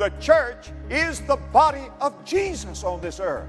The church is the body of Jesus on this earth.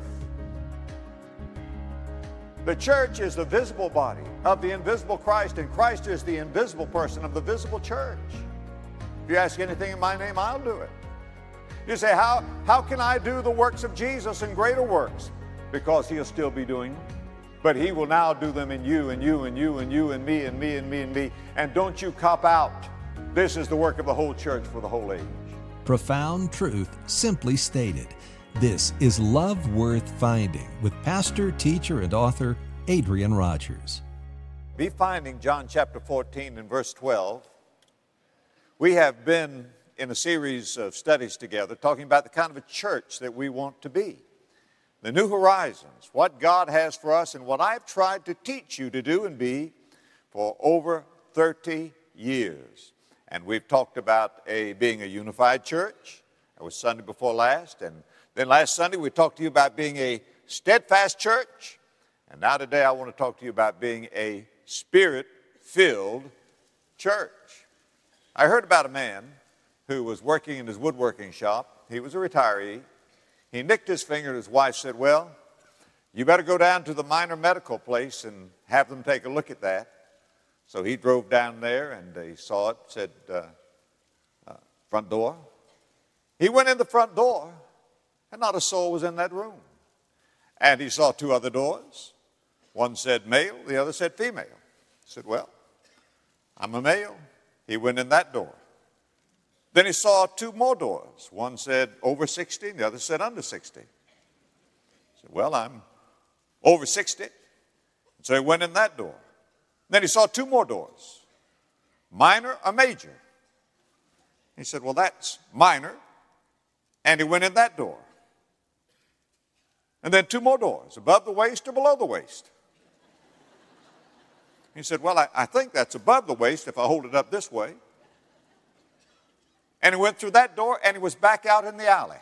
The church is the visible body of the invisible Christ, and Christ is the invisible person of the visible church. If you ask anything in my name, I'll do it. You say, how can I do the works of Jesus and greater works? Because he'll still be doing them. But he will now do them in you and you and you and you and me and me and me and me. And don't you cop out. This is the work of the whole church for the whole age. Profound truth simply stated. This is Love Worth Finding with pastor, teacher, and author Adrian Rogers. Be finding John chapter 14 and verse 12. We have been in a series of studies together talking about the kind of a church that we want to be. The new horizons, what God has for us, and what I've tried to teach you to do and be for over 30 years. And we've talked about being a unified church. That was Sunday before last. And then last Sunday we talked to you about being a steadfast church. And now today I want to talk to you about being a spirit-filled church. I heard about a man who was working in his woodworking shop. He was a retiree. He nicked his finger and his wife said, well, you better go down to the minor medical place and have them take a look at that. So he drove down there and he saw it, said, front door. He went in the front door and not a soul was in that room. And he saw two other doors. One said male, the other said female. He said, well, I'm a male. He went in that door. Then he saw two more doors. One said over 60, and the other said under 60. He said, well, I'm over 60. So he went in that door. Then he saw two more doors, minor or major. He said, well, that's minor. And he went in that door. And then two more doors, above the waist or below the waist. He said, well, I think that's above the waist if I hold it up this way. And he went through that door and he was back out in the alley.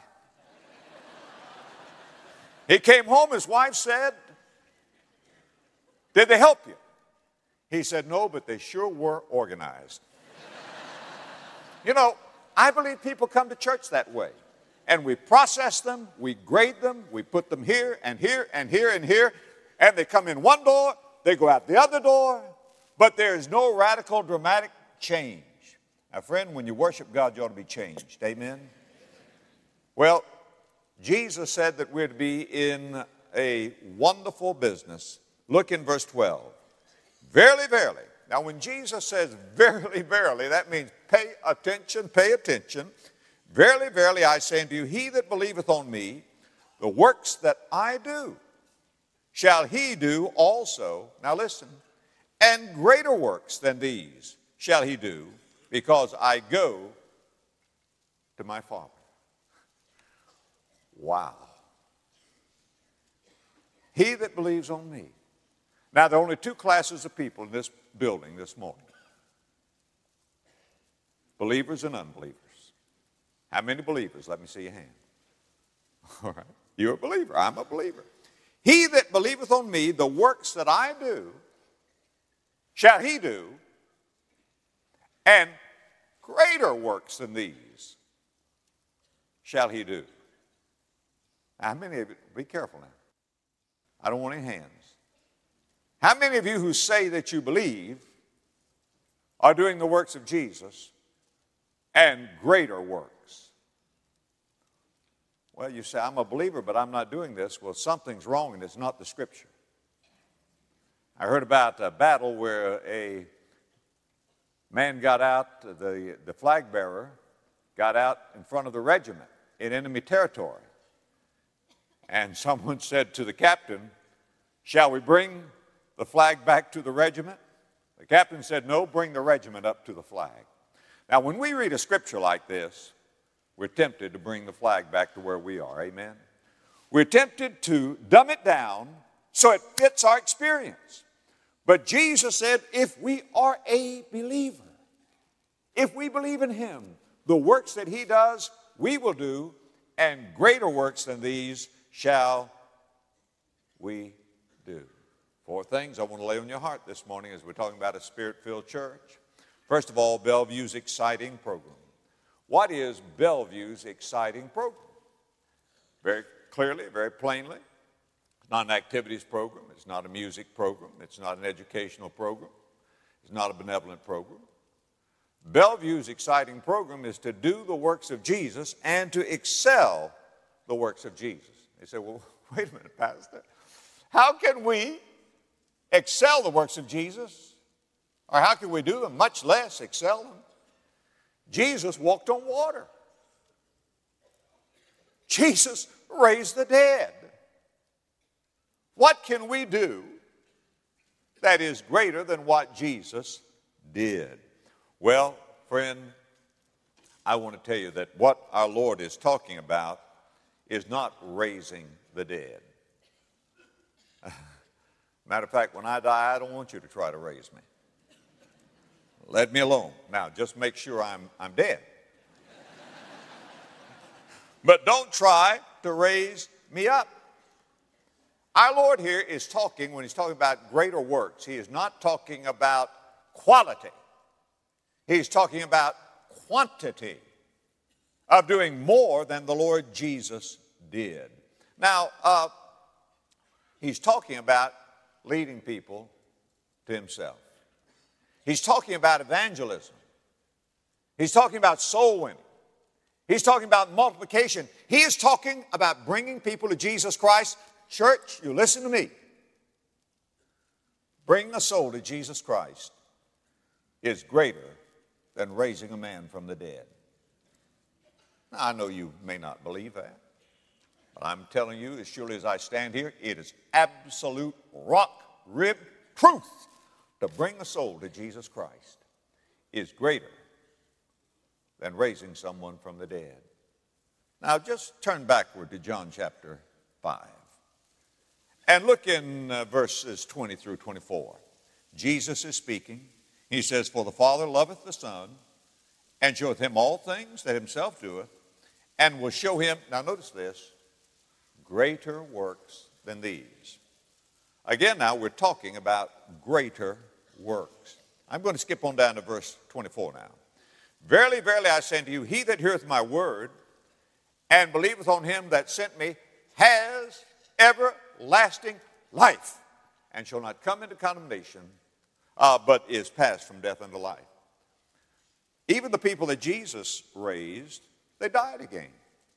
He came home, his wife said, did they help you? He said, no, but they sure were organized. You know, I believe people come to church that way. And we process them, we grade them, we put them here and here and here and here. And they come in one door, they go out the other door. But there is no radical, dramatic change. Now, friend, when you worship God, you ought to be changed. Amen? Well, Jesus said that we're to be in a wonderful business. Look in verse 12. Verily, verily. Now, when Jesus says verily, verily, that means pay attention, pay attention. Verily, verily, I say unto you, he that believeth on me, the works that I do, shall he do also. Now, listen. And greater works than these shall he do, because I go to my Father. Wow. He that believes on me. Now, there are only two classes of people in this building this morning. Believers and unbelievers. How many believers? Let me see your hand. All right. You're a believer. I'm a believer. He that believeth on me, the works that I do, shall he do, and greater works than these shall he do. Now, how many of you, be careful now. I don't want any hands. How many of you who say that you believe are doing the works of Jesus and greater works? Well, you say, I'm a believer, but I'm not doing this. Well, something's wrong, and it's not the Scripture. I heard about a battle where a man got out, the flag bearer got out in front of the regiment in enemy territory. And someone said to the captain, shall we bring the flag back to the regiment? The captain said, no, bring the regiment up to the flag. Now, when we read a scripture like this, we're tempted to bring the flag back to where we are, amen? We're tempted to dumb it down so it fits our experience. But Jesus said, if we are a believer, if we believe in him, the works that he does, we will do, and greater works than these shall we do. Four things I want to lay on your heart this morning as we're talking about a spirit-filled church. First of all, Bellevue's exciting program. what is Bellevue's exciting program? Very clearly, very plainly, it's not an activities program. It's not a music program. It's not an educational program. It's not a benevolent program. Bellevue's exciting program is to do the works of Jesus and to excel the works of Jesus. They say, well, wait a minute, Pastor. How can we excel the works of Jesus? Or how can we do them, much less excel them? Jesus walked on water. Jesus raised the dead. What can we do that is greater than what Jesus did? Well, friend, I want to tell you that what our Lord is talking about is not raising the dead. Matter of fact, when I die, I don't want you to try to raise me. Let me alone. Now, just make sure I'm dead. But don't try to raise me up. Our Lord here is talking, when he's talking about greater works, he is not talking about quality. He's talking about quantity of doing more than the Lord Jesus did. Now, he's talking about leading people to himself. He's talking about evangelism. He's talking about soul winning. He's talking about multiplication. He is talking about bringing people to Jesus Christ. Church, you listen to me. Bringing a soul to Jesus Christ is greater than raising a man from the dead. Now, I know you may not believe that, but I'm telling you, as surely as I stand here, it is absolute rock-ribbed truth. To bring a soul to Jesus Christ is greater than raising someone from the dead. Now, just turn backward to John chapter 5 and look in verses 20 through 24. Jesus is speaking. He says, "For the Father loveth the Son, and showeth him all things that himself doeth, and will show him," now notice this, "greater works than these." Again, now we're talking about greater works. I'm going to skip on down to verse 24 now. "Verily, verily, I say unto you, he that heareth my word, and believeth on him that sent me, has everlasting life, and shall not come into condemnation, but is passed from death unto life." Even the people that Jesus raised, they died again.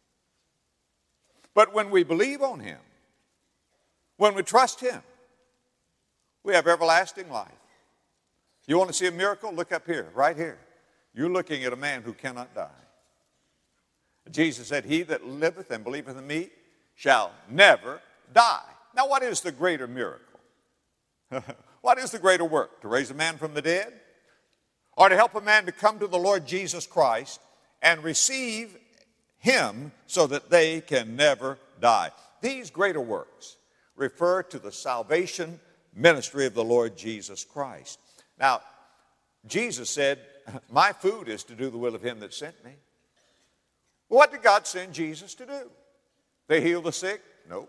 But when we believe on him, when we trust him, we have everlasting life. You want to see a miracle? Look up here, right here. You're looking at a man who cannot die. Jesus said, "He that liveth and believeth in me shall never die." Now, what is the greater miracle? What is the greater work? To raise a man from the dead? Or to help a man to come to the Lord Jesus Christ and receive him so that they can never die? These greater works refer to the salvation ministry of the Lord Jesus Christ. Now, Jesus said, "My food is to do the will of him that sent me." What did God send Jesus to do? To heal the sick? No.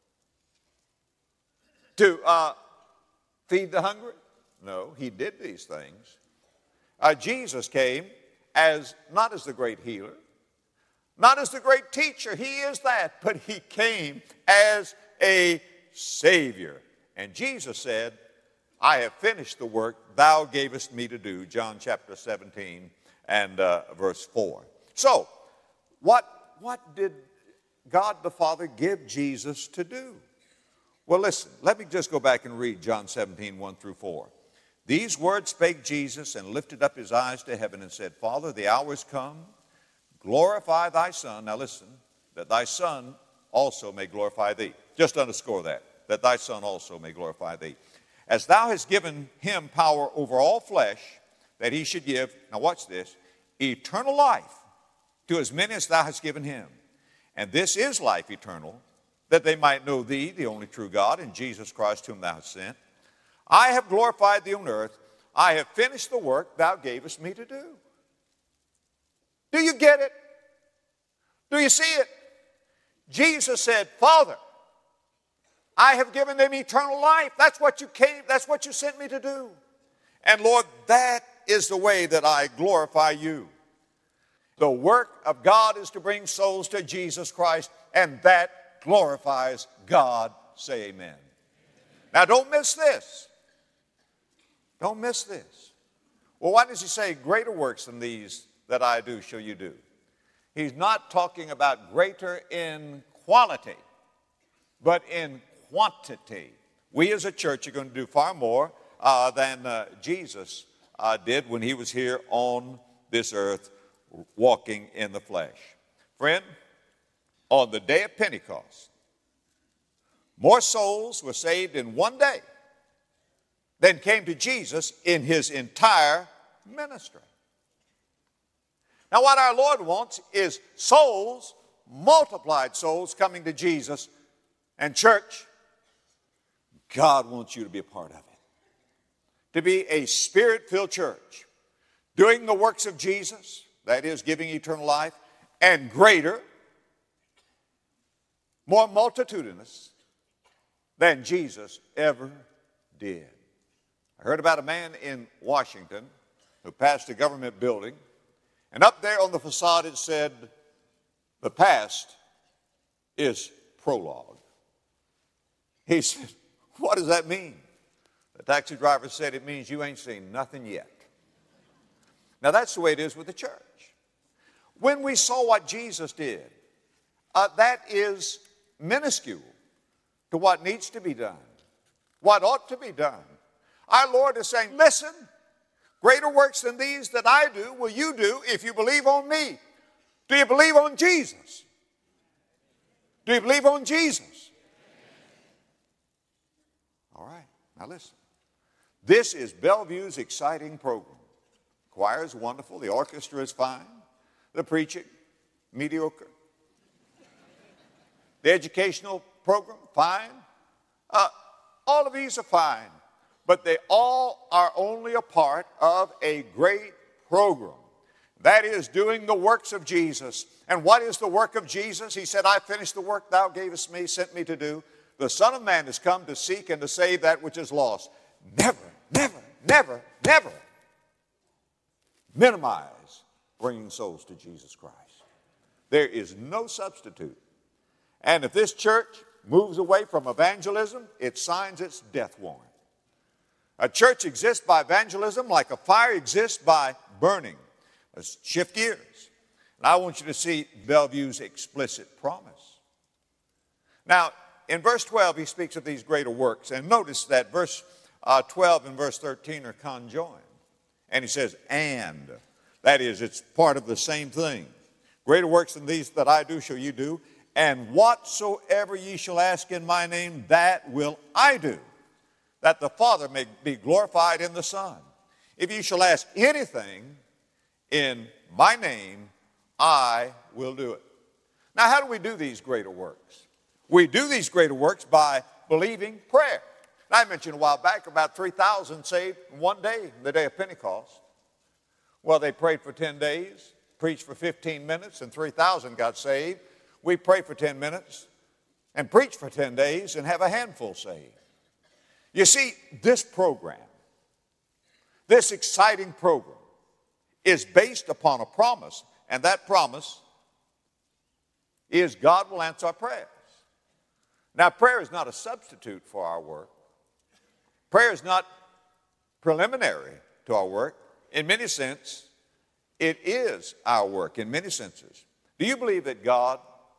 To feed the hungry? No, he did these things. Jesus came not as the great healer, not as the great teacher. He is that, but he came as a Savior. And Jesus said, "I have finished the work thou gavest me to do," John chapter 17 and verse 4. So, what did God the Father give Jesus to do? Well, listen, let me just go back and read John 17, 1 through 4. "These words spake Jesus, and lifted up his eyes to heaven, and said, Father, the hour is come. Glorify thy Son." Now listen, "that thy Son also may glorify thee." Just underscore that thy Son also may glorify thee. "As thou hast given him power over all flesh, that he should give," now watch this, "eternal life to as many as thou hast given him. And this is life eternal, that they might know thee, the only true God, and Jesus Christ whom thou hast sent. I have glorified thee on earth. I have finished the work thou gavest me to do." Do you get it? Do you see it? Jesus said, "Father, I have given them eternal life." That's what you sent me to do. And Lord, that is the way that I glorify you. The work of God is to bring souls to Jesus Christ, and that glorifies God. Say amen. Now don't miss this. Don't miss this. Well, why does he say greater works than these that I do shall you do? He's not talking about greater in quality, but in quantity. We as a church are going to do far more than Jesus did when he was here on this earth walking in the flesh. Friend, on the day of Pentecost, more souls were saved in one day than came to Jesus in his entire ministry. Now, what our Lord wants is souls, multiplied souls coming to Jesus. And church, God wants you to be a part of it. To be a Spirit-filled church, doing the works of Jesus, that is, giving eternal life, and greater, more multitudinous than Jesus ever did. I heard about a man in Washington who passed a government building, and up there on the facade it said, "The past is prologue." He said, "What does that mean?" The taxi driver said, "It means you ain't seen nothing yet." Now that's the way it is with the church. When we saw what Jesus did, that is minuscule to what needs to be done, what ought to be done. Our Lord is saying, listen, greater works than these that I do will you do if you believe on me. Do you believe on Jesus? Do you believe on Jesus? All right, now listen. This is Bellevue's exciting program. The choir is wonderful. The orchestra is fine. The preaching, mediocre. The educational program, fine. All of these are fine. But they all are only a part of a great program. That is doing the works of Jesus. And what is the work of Jesus? He said, I finished the work thou gavest me, sent me to do. The Son of Man has come to seek and to save that which is lost. Never, never, never, never minimize bringing souls to Jesus Christ. There is no substitute. And if this church moves away from evangelism, it signs its death warrant. A church exists by evangelism like a fire exists by burning. Let's shift gears. And I want you to see Bellevue's explicit promise. Now, in verse 12, he speaks of these greater works. And notice that verse 12 and verse 13 are conjoined. And he says, and. That is, it's part of the same thing. Greater works than these that I do shall you do. And whatsoever ye shall ask in my name, that will I do, that the Father may be glorified in the Son. If ye shall ask anything in my name, I will do it. Now, how do we do these greater works? We do these greater works by believing prayer. And I mentioned a while back about 3,000 saved in one day, the day of Pentecost. Well, they prayed for 10 days, preached for 15 minutes, and 3,000 got saved. We pray for 10 minutes and preach for 10 days and have a handful saved. You see, this program, this exciting program, is based upon a promise, and that promise is God will answer our prayers. Now, prayer is not a substitute for our work. Prayer is not preliminary to our work. In many senses, it is our work, in many senses. Do you believe that God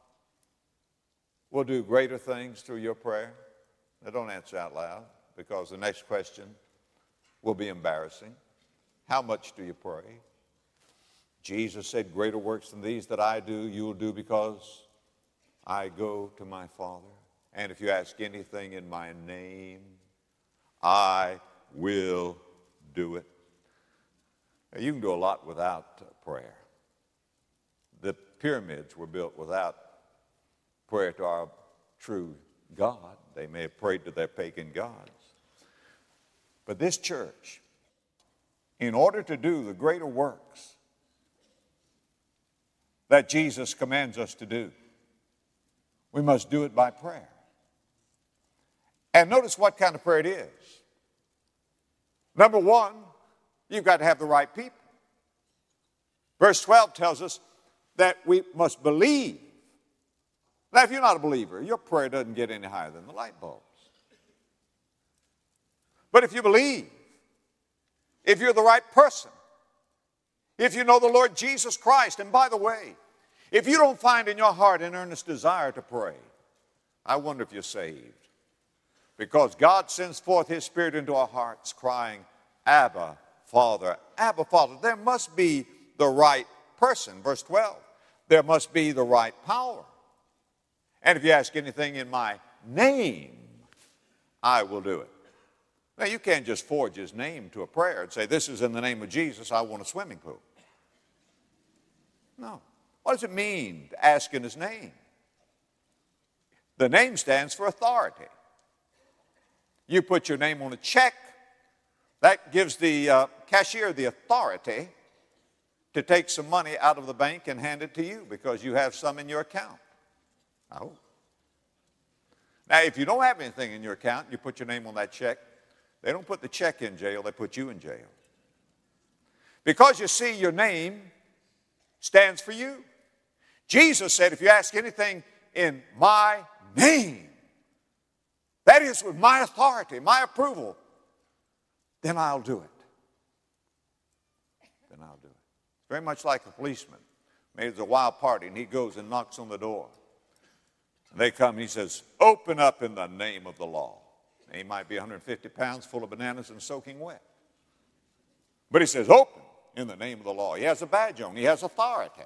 will do greater things through your prayer? Now, don't answer out loud, because the next question will be embarrassing. How much do you pray? Jesus said, greater works than these that I do, you will do because I go to my Father. And if you ask anything in my name, I will do it. Now, you can do a lot without prayer. The pyramids were built without prayer to our true God. They may have prayed to their pagan gods. But this church, in order to do the greater works that Jesus commands us to do, we must do it by prayer. And notice what kind of prayer it is. Number one, you've got to have the right people. Verse 12 tells us that we must believe. Now, if you're not a believer, your prayer doesn't get any higher than the light bulbs. But if you believe, if you're the right person, if you know the Lord Jesus Christ, and by the way, if you don't find in your heart an earnest desire to pray, I wonder if you're saved. Because God sends forth His Spirit into our hearts crying, Abba, Father, Abba, Father. There must be the right person. Verse 12, there must be the right power. And if you ask anything in my name, I will do it. Now, you can't just forge His name to a prayer and say, this is in the name of Jesus, I want a swimming pool. No. What does it mean to ask in His name? The name stands for authority. You put your name on a check, that gives the cashier the authority to take some money out of the bank and hand it to you because you have some in your account. I hope. Now, if you don't have anything in your account, you put your name on that check, they don't put the check in jail, they put you in jail. Because you see, your name stands for you. Jesus said, if you ask anything in my name, that is with my authority, my approval, then I'll do it. Then I'll do it. It's very much like a policeman. Maybe there's a wild party and he goes and knocks on the door. And they come and he says, open up in the name of the law. And he might be 150 pounds full of bananas and soaking wet. But he says, open in the name of the law. He has a badge on. He has authority.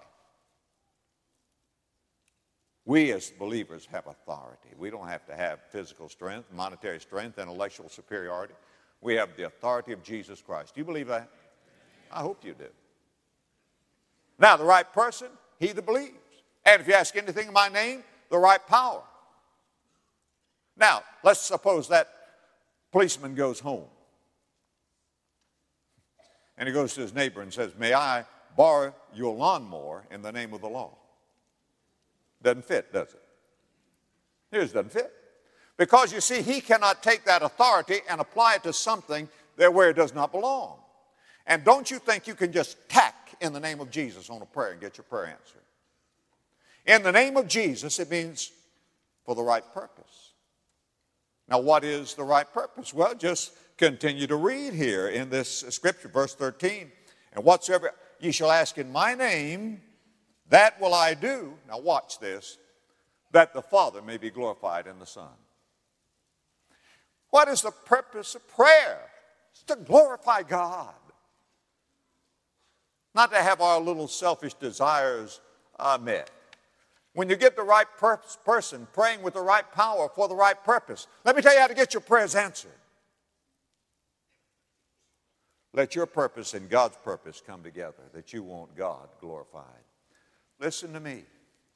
We as believers have authority. We don't have to have physical strength, monetary strength, intellectual superiority. We have the authority of Jesus Christ. Do you believe that? I hope you do. Now, the right person, he that believes. And if you ask anything in my name, the right power. Now, let's suppose that policeman goes home. And he goes to his neighbor and says, may I borrow your lawnmower in the name of the law? Doesn't fit, does it? It doesn't fit. Because you see, he cannot take that authority and apply it to something there where it does not belong. And don't you think you can just tack in the name of Jesus on a prayer and get your prayer answered? In the name of Jesus, it means for the right purpose. Now, what is the right purpose? Well, just continue to read here in this scripture, verse 13. And whatsoever ye shall ask in my name, that will I do. Now watch this. That the Father may be glorified in the Son. What is the purpose of prayer? It's to glorify God. Not to have our little selfish desires met. When you get the right person praying with the right power for the right purpose, let me tell you how to get your prayers answered. Let your purpose and God's purpose come together, that you want God glorified. Listen to me.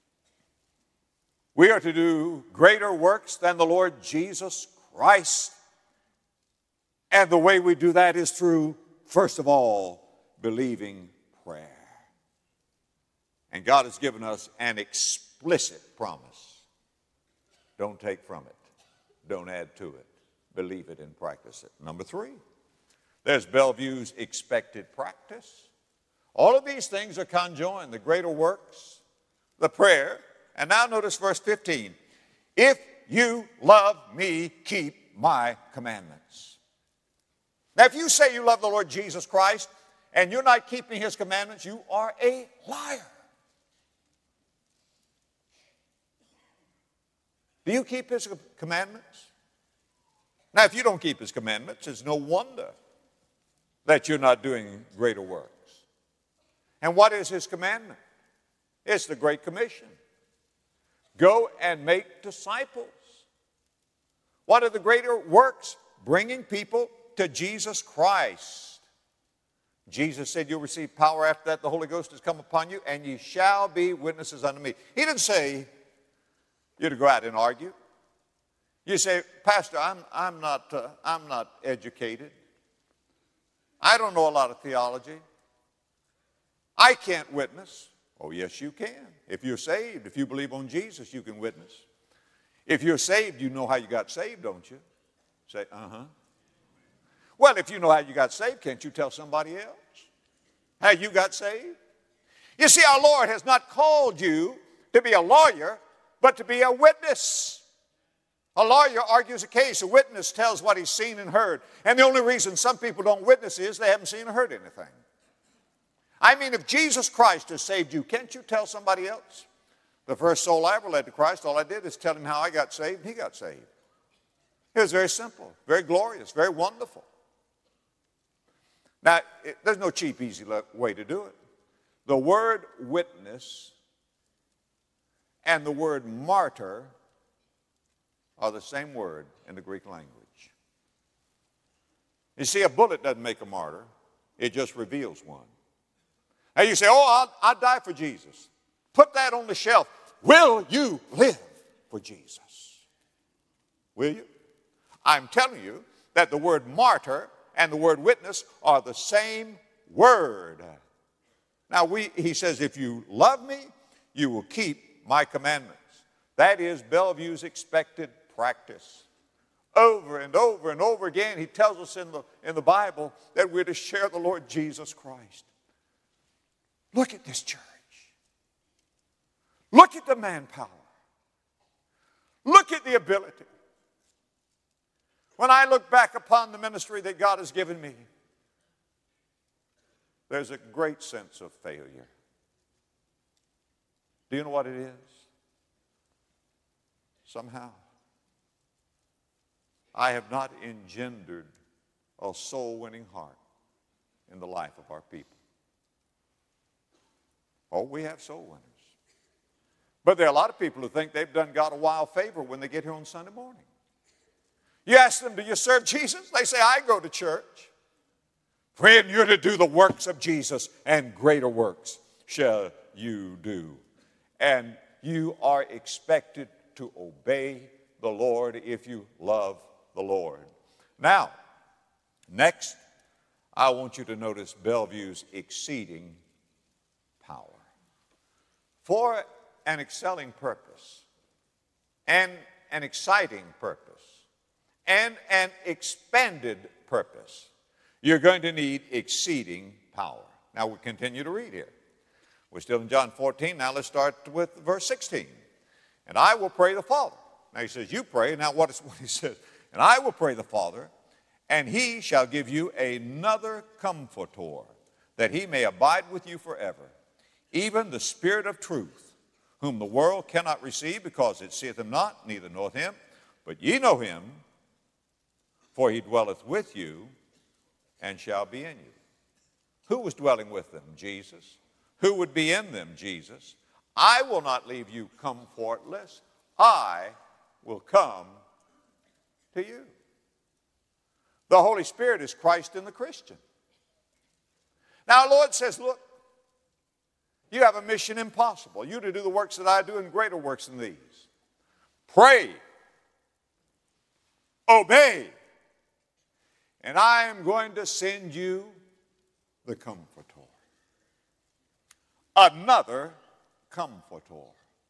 We are to do greater works than the Lord Jesus Christ. And the way we do that is through, first of all, believing prayer. And God has given us an explicit promise. Don't take from it. Don't add to it. Believe it and practice it. Number 3, there's Bellevue's expected practice. All of these things are conjoined, the greater works, the prayer. And now notice verse 15. If you love me, keep my commandments. Now, if you say you love the Lord Jesus Christ and you're not keeping His commandments, you are a liar. Do you keep His commandments? Now, if you don't keep His commandments, it's no wonder that you're not doing greater works. And what is His commandment? It's the Great Commission. Go and make disciples. What are the greater works? Bringing people to Jesus Christ. Jesus said, you'll receive power after that the Holy Ghost has come upon you, and ye shall be witnesses unto me. He didn't say you're to go out and argue. You say, Pastor, I'm not educated. I don't know a lot of theology. I can't witness. Oh, yes, you can. If you're saved, if you believe on Jesus, you can witness. If you're saved, you know how you got saved, don't you? Say, uh-huh. Well, if you know how you got saved, can't you tell somebody else how you got saved? You see, our Lord has not called you to be a lawyer, but to be a witness. A lawyer argues a case. A witness tells what he's seen and heard. And the only reason some people don't witness is they haven't seen or heard anything. I mean, if Jesus Christ has saved you, can't you tell somebody else? The first soul I ever led to Christ, all I did is tell him how I got saved, and he got saved. It was very simple, very glorious, very wonderful. Now, there's no cheap, easy way to do it. The word witness and the word martyr are the same word in the Greek language. You see, a bullet doesn't make a martyr. It just reveals one. Now you say, oh, I'll die for Jesus. Put that on the shelf. Will you live for Jesus? Will you? I'm telling you that the word martyr and the word witness are the same word. Now, he says, if you love me, you will keep my commandments. That is Bellevue's expected practice. Over and over and over again, he tells us in the Bible that we're to share the Lord Jesus Christ. Look at this church. Look at the manpower. Look at the ability. When I look back upon the ministry that God has given me, there's a great sense of failure. Do you know what it is? Somehow, I have not engendered a soul-winning heart in the life of our people. Oh, we have soul winners. But there are a lot of people who think they've done God a wild favor when they get here on Sunday morning. You ask them, do you serve Jesus? They say, I go to church. Friend, you're to do the works of Jesus, and greater works shall you do. And you are expected to obey the Lord if you love the Lord. Now, next, I want you to notice Bellevue's exceeding power. For an excelling purpose, and an exciting purpose, and an expanded purpose, you're going to need exceeding power. Now we continue to read here. We're still in John 14. Now let's start with verse 16. And I will pray the Father. Now he says, you pray. Now what he says? And I will pray the Father, and he shall give you another comforter, that he may abide with you forever, even the Spirit of truth, whom the world cannot receive, because it seeth him not, neither knoweth him. But ye know him, for he dwelleth with you, and shall be in you. Who was dwelling with them? Jesus. Who would be in them? Jesus. I will not leave you comfortless. I will come to you. The Holy Spirit is Christ in the Christian. Now, our Lord says, look, you have a mission impossible. You to do the works that I do and greater works than these. Pray. Obey. And I am going to send you the Comforter. Another Comforter.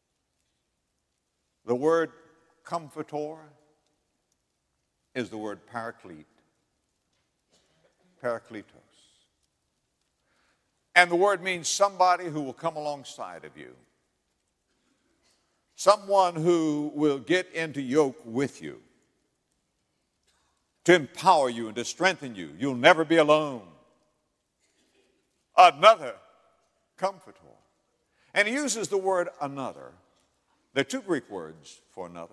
The word Comforter is the word Paraclete. Parakletos. And the word means somebody who will come alongside of you. Someone who will get into yoke with you. To empower you and to strengthen you. You'll never be alone. Another Comforter. And he uses the word another. There are two Greek words for another.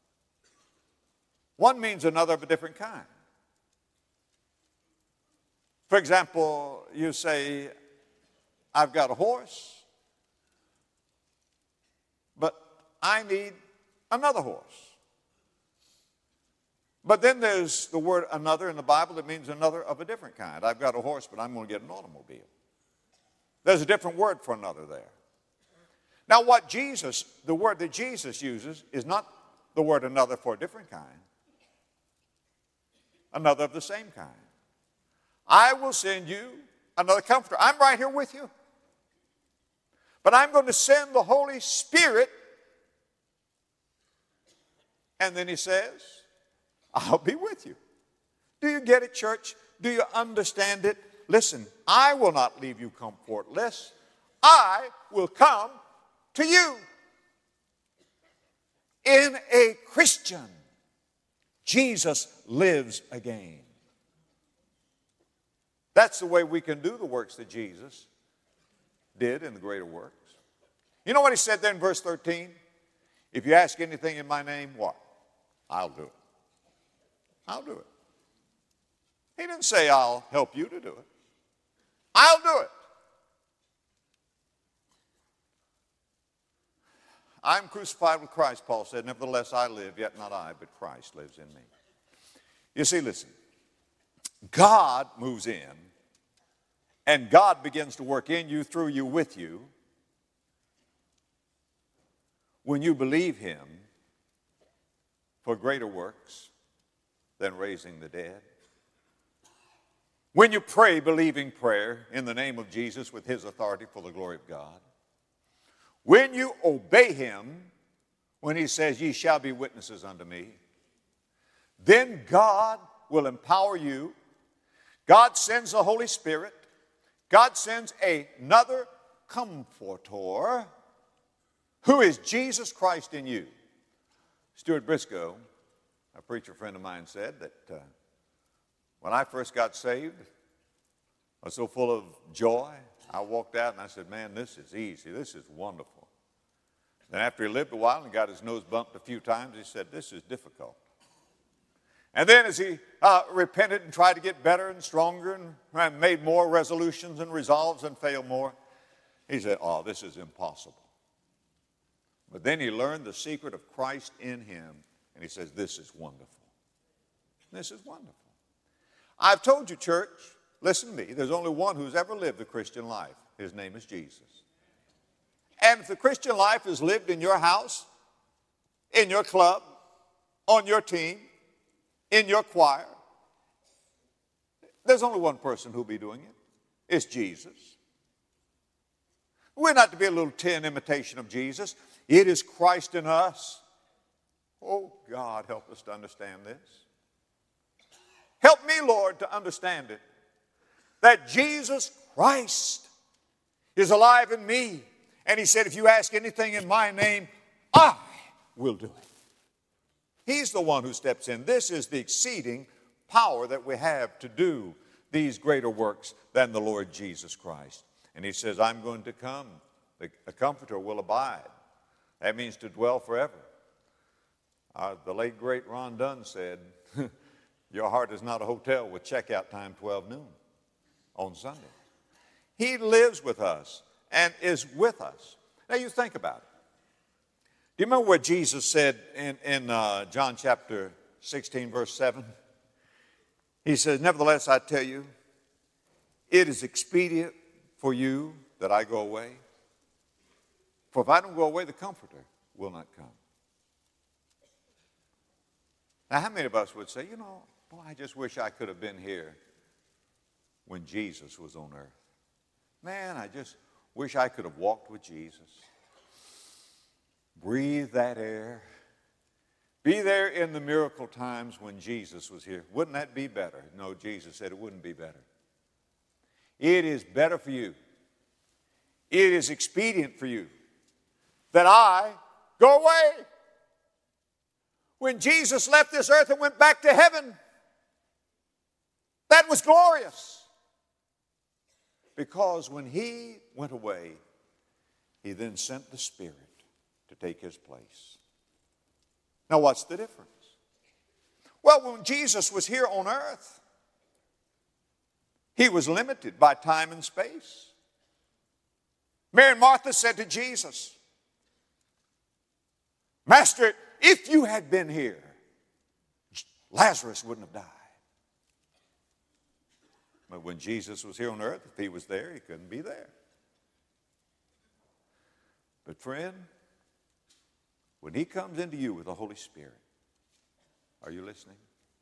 One means another of a different kind. For example, you say, I've got a horse, but I need another horse. But then there's the word another in the Bible that means another of a different kind. I've got a horse, but I'm going to get an automobile. There's a different word for another there. Now the word that Jesus uses is not the word another for a different kind. Another of the same kind. I will send you another comforter. I'm right here with you. But I'm going to send the Holy Spirit. And then he says, I'll be with you. Do you get it, church? Do you understand it? Listen, I will not leave you comfortless. I will come to you. In a Christian, Jesus lives again. That's the way we can do the works that Jesus did in the greater works. You know what he said there in verse 13? If you ask anything in my name, what? I'll do it. I'll do it. He didn't say I'll help you to do it. I'll do it. I'm crucified with Christ, Paul said. Nevertheless, I live, yet not I, but Christ lives in me. You see, listen. God moves in, and God begins to work in you, through you, with you, when you believe him for greater works than raising the dead. When you pray believing prayer in the name of Jesus with his authority for the glory of God. When you obey him, when he says, ye shall be witnesses unto me, then God will empower you. God sends the Holy Spirit. God sends another comforter who is Jesus Christ in you. Stuart Briscoe, a preacher friend of mine, said that when I first got saved, I was so full of joy. I walked out and I said, man, this is easy. This is wonderful. Then after he lived a while and got his nose bumped a few times, he said, this is difficult. And then as he repented and tried to get better and stronger and made more resolutions and resolves and failed more, he said, oh, this is impossible. But then he learned the secret of Christ in him, and he says, this is wonderful. This is wonderful. I've told you, church, listen to me, there's only one who's ever lived the Christian life. His name is Jesus. And if the Christian life is lived in your house, in your club, on your team, in your choir, there's only one person who'll be doing it. It's Jesus. We're not to be a little tin imitation of Jesus. It is Christ in us. Oh, God, help us to understand this. Help me, Lord, to understand it. That Jesus Christ is alive in me. And he said, if you ask anything in my name, I will do it. He's the one who steps in. This is the exceeding power that we have to do these greater works than the Lord Jesus Christ. And he says, I'm going to come. The Comforter will abide. That means to dwell forever. The late, great Ron Dunn said, your heart is not a hotel with checkout time 12 noon on Sunday. He lives with us and is with us. Now you think about it. Do you remember what Jesus said in John chapter 16, verse 7? He says, nevertheless, I tell you, it is expedient for you that I go away. For if I don't go away, the Comforter will not come. Now, how many of us would say, boy, I just wish I could have been here when Jesus was on earth. Man, I just wish I could have walked with Jesus. Breathe that air. Be there in the miracle times when Jesus was here. Wouldn't that be better? No, Jesus said it wouldn't be better. It is better for you. It is expedient for you that I go away. When Jesus left this earth and went back to heaven, that was glorious. Because when he went away, he then sent the Spirit to take his place. Now, what's the difference? Well, when Jesus was here on earth, he was limited by time and space. Mary and Martha said to Jesus, Master, if you had been here, Lazarus wouldn't have died. But when Jesus was here on earth, if he was there, he couldn't be there. But friend, when he comes into you with the Holy Spirit, are you listening?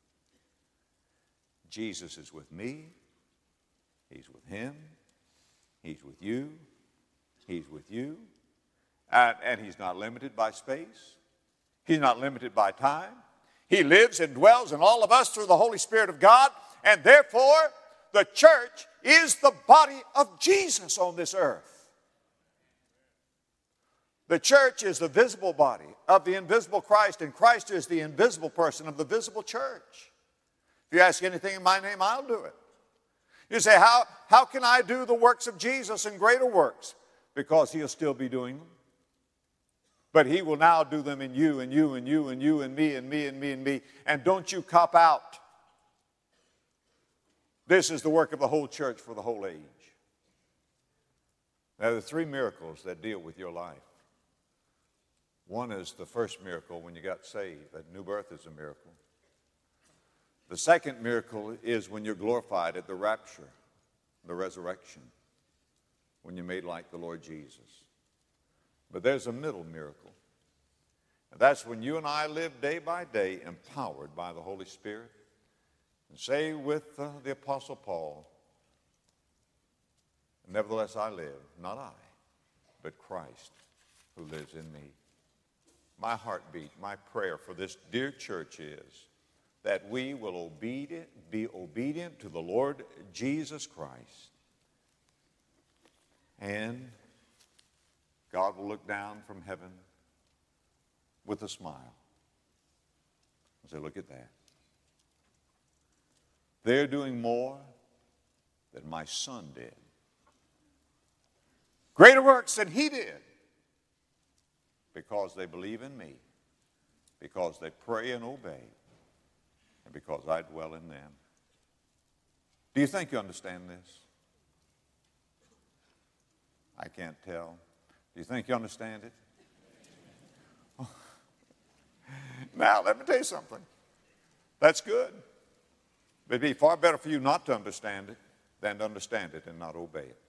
Jesus is with me. He's with him. He's with you. He's with you. And he's not limited by space. He's not limited by time. He lives and dwells in all of us through the Holy Spirit of God. And therefore, the church is the body of Jesus on this earth. The church is the visible body of the invisible Christ, and Christ is the invisible person of the visible church. If you ask anything in my name, I'll do it. You say, how can I do the works of Jesus and greater works? Because he'll still be doing them. But he will now do them in you and you and you and you and me and me and me and me. And don't you cop out. This is the work of the whole church for the whole age. Now, there are three miracles that deal with your life. One is the first miracle when you got saved. That new birth is a miracle. The second miracle is when you're glorified at the rapture, the resurrection, when you're made like the Lord Jesus. But there's a middle miracle. And that's when you and I live day by day empowered by the Holy Spirit. And say with the Apostle Paul, nevertheless I live, not I, but Christ who lives in me. My heartbeat, my prayer for this dear church is that we will be obedient to the Lord Jesus Christ. And God will look down from heaven with a smile and say, look at that. They're doing more than my son did. Greater works than he did. Because they believe in me. Because they pray and obey. And because I dwell in them. Do you think you understand this? I can't tell. Do you think you understand it? Now, let me tell you something. That's good. But it'd be far better for you not to understand it than to understand it and not obey it.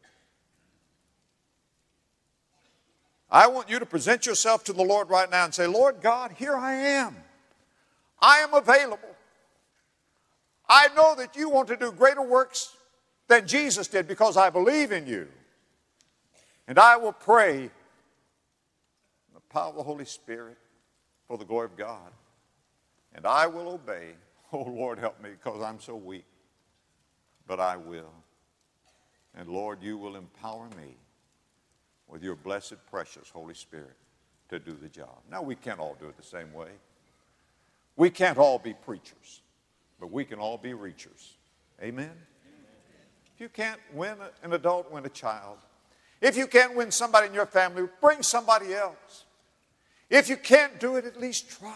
I want you to present yourself to the Lord right now and say, Lord God, here I am. I am available. I know that you want to do greater works than Jesus did because I believe in you. And I will pray in the power of the Holy Spirit for the glory of God. And I will obey. Oh, Lord, help me because I'm so weak. But I will. And, Lord, you will empower me with your blessed, precious Holy Spirit to do the job. Now, we can't all do it the same way. We can't all be preachers, but we can all be reachers. Amen? If you can't win an adult, win a child. If you can't win somebody in your family, bring somebody else. If you can't do it, at least try.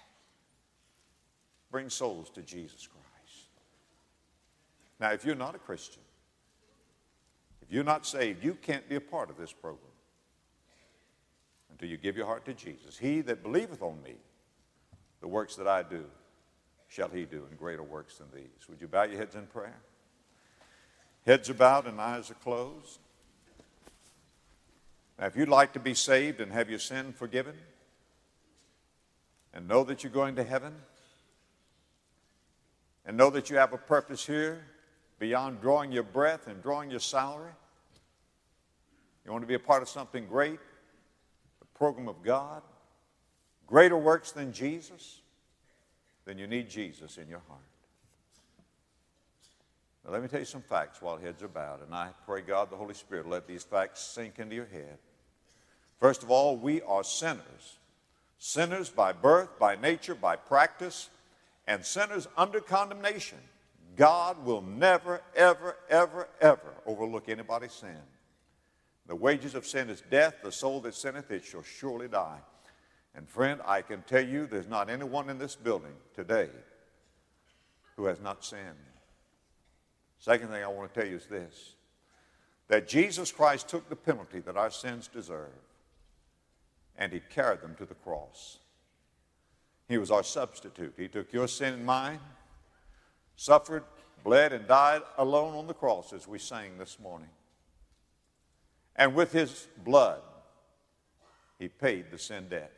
Bring souls to Jesus Christ. Now, if you're not a Christian, if you're not saved, you can't be a part of this program until you give your heart to Jesus. He that believeth on me, the works that I do, shall he do, and greater works than these. Would you bow your heads in prayer? Heads are bowed and eyes are closed. Now, if you'd like to be saved and have your sin forgiven and know that you're going to heaven and know that you have a purpose here beyond drawing your breath and drawing your salary, you want to be a part of something great, the program of God, greater works than Jesus, then you need Jesus in your heart. Now, let me tell you some facts while heads are bowed, and I pray God the Holy Spirit will let these facts sink into your head. First of all, we are sinners. Sinners by birth, by nature, by practice, and sinners under condemnation. God will never, ever, ever, ever overlook anybody's sin. The wages of sin is death. The soul that sinneth, it shall surely die. And friend, I can tell you there's not anyone in this building today who has not sinned. Second thing I want to tell you is this, that Jesus Christ took the penalty that our sins deserve, and he carried them to the cross. He was our substitute. He took your sin and mine, suffered, bled, and died alone on the cross, as we sang this morning. And with his blood, he paid the sin debt.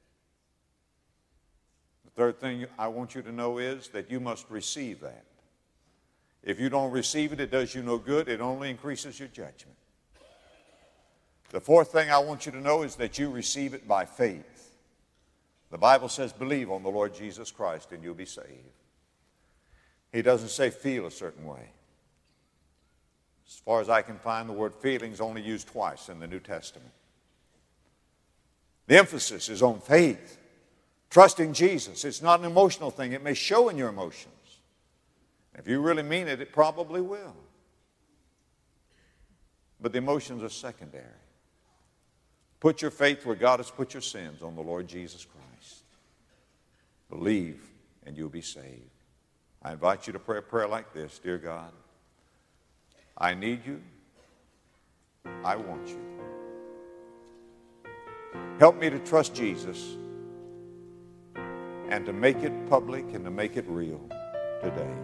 The third thing I want you to know is that you must receive that. If you don't receive it, it does you no good. It only increases your judgment. The fourth thing I want you to know is that you receive it by faith. The Bible says, believe on the Lord Jesus Christ and you'll be saved. He doesn't say feel a certain way. As far as I can find, the word feeling is only used twice in the New Testament. The emphasis is on faith, trusting Jesus. It's not an emotional thing. It may show in your emotions. If you really mean it, it probably will. But the emotions are secondary. Put your faith where God has put your sins, on the Lord Jesus Christ. Believe and you'll be saved. I invite you to pray a prayer like this. Dear God, I need you. I want you. Help me to trust Jesus and to make it public and to make it real today.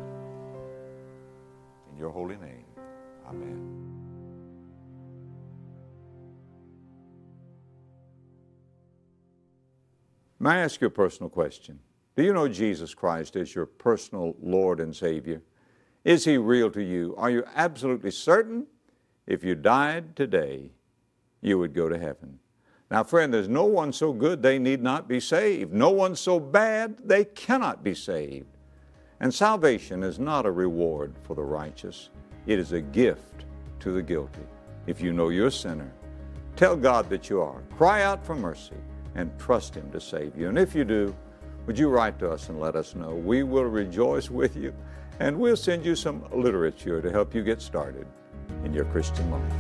In your holy name, amen. May I ask you a personal question? Do you know Jesus Christ as your personal Lord and Savior? Is He real to you? Are you absolutely certain if you died today, you would go to heaven? Now, friend, there's no one so good they need not be saved. No one so bad they cannot be saved. And salvation is not a reward for the righteous. It is a gift to the guilty. If you know you're a sinner, tell God that you are. Cry out for mercy and trust Him to save you. And if you do, would you write to us and let us know? We will rejoice with you, and we'll send you some literature to help you get started in your Christian life.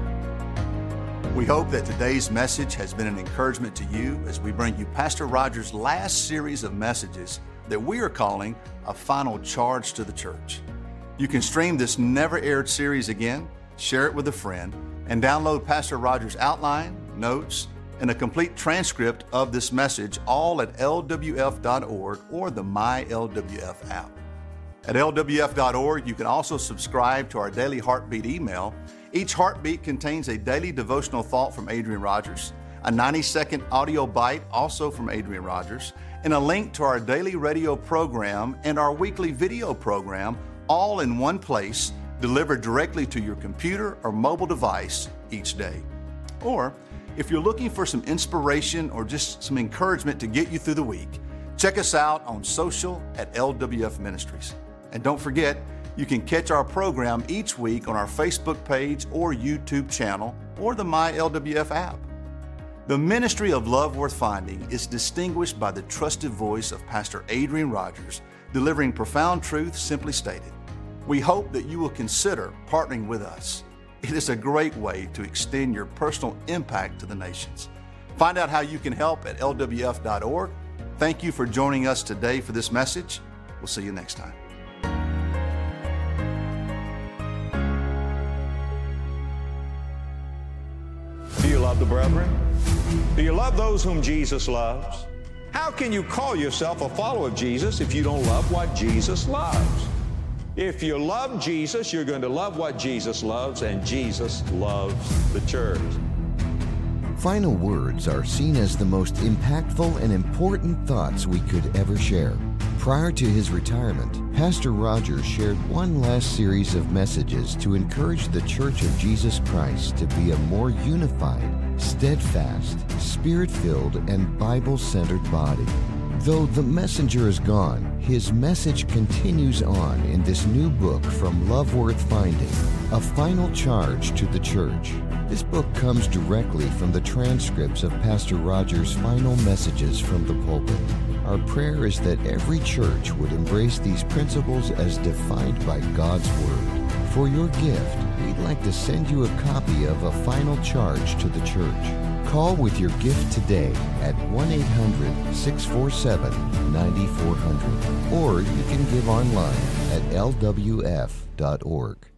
We hope that today's message has been an encouragement to you as we bring you Pastor Rogers' last series of messages that we are calling A Final Charge to the Church. You can stream this never-aired series again, share it with a friend, and download Pastor Rogers' outline, notes, and a complete transcript of this message, all at lwf.org or the MyLWF app. At lwf.org, you can also subscribe to our daily Heartbeat email. Each Heartbeat contains a daily devotional thought from Adrian Rogers, a 90-second audio bite also from Adrian Rogers, and a link to our daily radio program and our weekly video program, all in one place, delivered directly to your computer or mobile device each day. Or, if you're looking for some inspiration or just some encouragement to get you through the week, check us out on social at LWF Ministries. And don't forget, you can catch our program each week on our Facebook page or YouTube channel or the MyLWF app. The ministry of Love Worth Finding is distinguished by the trusted voice of Pastor Adrian Rogers, delivering profound truth simply stated. We hope that you will consider partnering with us. It is a great way to extend your personal impact to the nations. Find out how you can help at lwf.org. Thank you for joining us today for this message. We'll see you next time. Do you love the brethren? Do you love those whom Jesus loves? How can you call yourself a follower of Jesus if you don't love what Jesus loves? If you love Jesus, you're going to love what Jesus loves, and Jesus loves the church. Final words are seen as the most impactful and important thoughts we could ever share. Prior to his retirement, Pastor Rogers shared one last series of messages to encourage the Church of Jesus Christ to be a more unified, steadfast, Spirit-filled, and Bible-centered body. Though the messenger is gone, his message continues on in this new book from Love Worth Finding, A Final Charge to the Church. This book comes directly from the transcripts of Pastor Rogers' final messages from the pulpit. Our prayer is that every church would embrace these principles as defined by God's Word. For your gift, we'd like to send you a copy of A Final Charge to the Church. Call with your gift today at 1-800-647-9400, or you can give online at lwf.org.